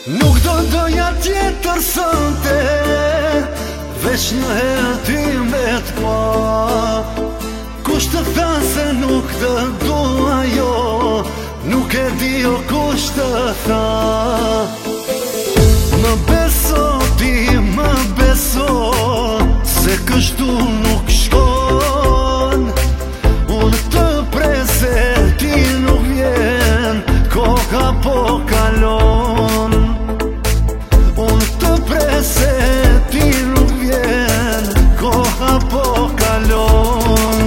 Nuk do doja tjetër sënte, veç në herë ty me t'pa. Kush të tha se nuk të dua jo, nuk e di o kush të tha. Më beso ti, më beso, se kështu nuk shkon. Unë të prese, ti nuk vjen, koka po kalon. Unë të prese, ti nuk vjen, koka po kalon.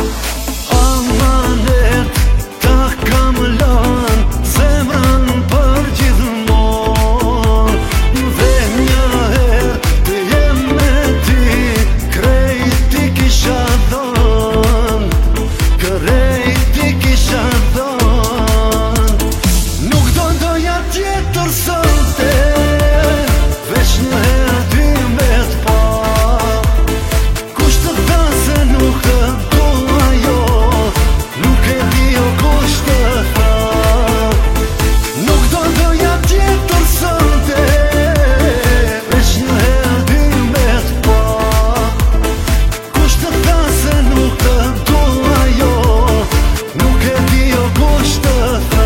Amanet ta kam lën, zemrën për gjithmonë. Dhe një herë të jem me ti, krejt ti kisha dhën, krejt ti kisha dhën. Nuk do doja tjetër sënte, veç një herë ty me t'pa. Kush të tha se nuk të dua jo, nuk e di o kush të tha. Nuk do doja tjetër sënte, veç një herë ty me t'pa. Kush të tha se nuk të dua jo, nuk e di o kush të tha.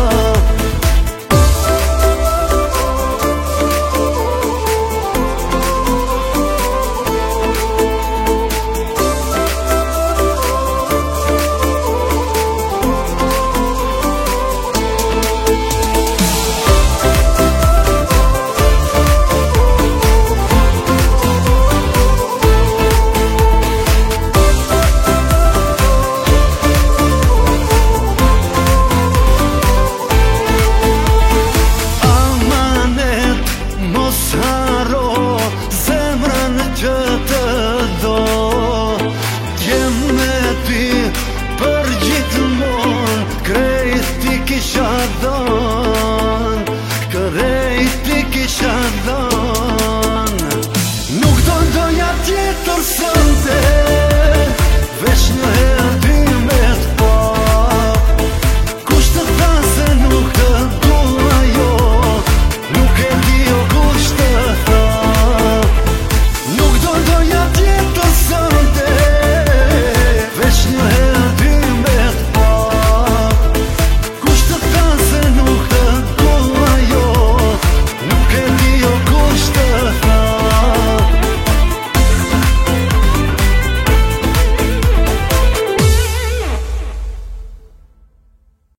Që të do, t'jem me ti për gjithmonë, krejt ti kisha do.